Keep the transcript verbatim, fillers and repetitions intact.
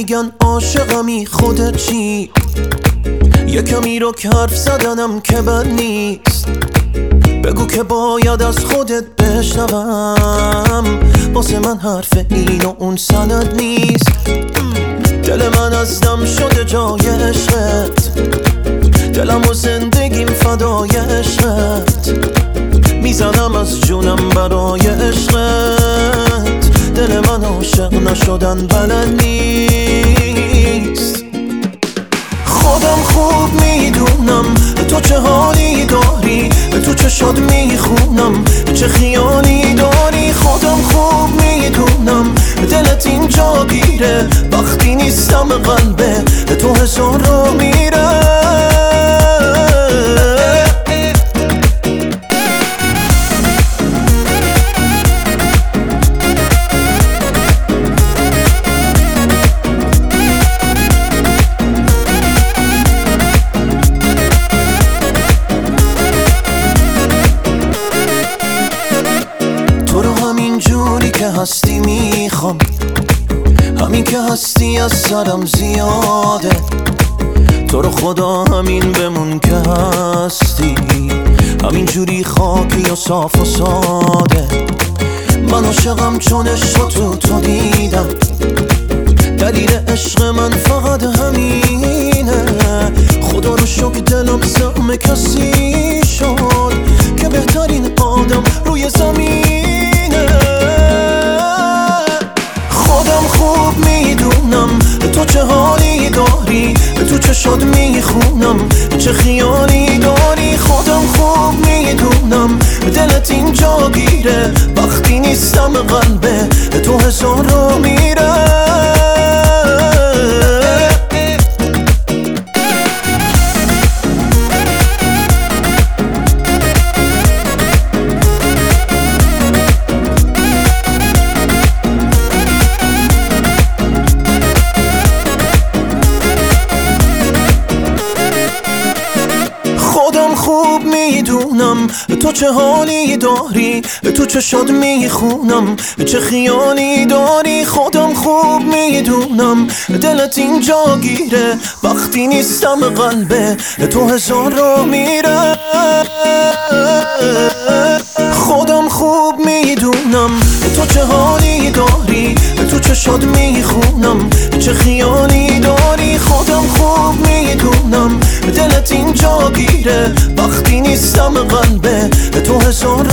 میگن عاشقمی، خودت چی؟ یه کمی رو که حرف زدنم که بد نیست، بگو که باید از خودت بشنوم. واسه من حرف این و اون سند نیست. دل من از دم شده جای عشقت، دلم و زندگیم فدای عشقت. میزنم از جونم برای عشقت، دل من عاشق نشدن بلد نیست. خودم خوب میدونم تو چه حالی داری، تو چشات میخونم چه خیالی داری. خودم خوب میدونم دلت اینجا گیره، وقتی نیستم قلبه تو هزار رو میره. هستی میخوام، همین که هستی از سرم زیاده. تو رو خدا همین بمون که هستی، همین جوری خاکی و صاف و ساده. من عاشقم چون عشق تو تو دیدم، دلیل عشق من فقط همینه. خدا رو شکر دلم زخم کسی شد که بهترین آدم روی زمینه. خودم خوب میدونم تو چه حالی داری، تو چشات میخونم چه خیالی داری. خودم خوب میدونم دلت اینجا گیره، وقتی نیستم قلبه تو هزار رو میره. خوب میدونم تو چه حالی داری، تو چشات میخونم چه خیالی داری. خودم خوب میدونم دلت اینجا گیره، وقتی نیستم قلبه تو هزار رو میره. خودم خوب میدونم تو چه حالی داری، تو چشات میخونم چه خیالی داری. خودم خوب میدونم دلت اینجا گیره، وقتی نیستم قلبه تو هزار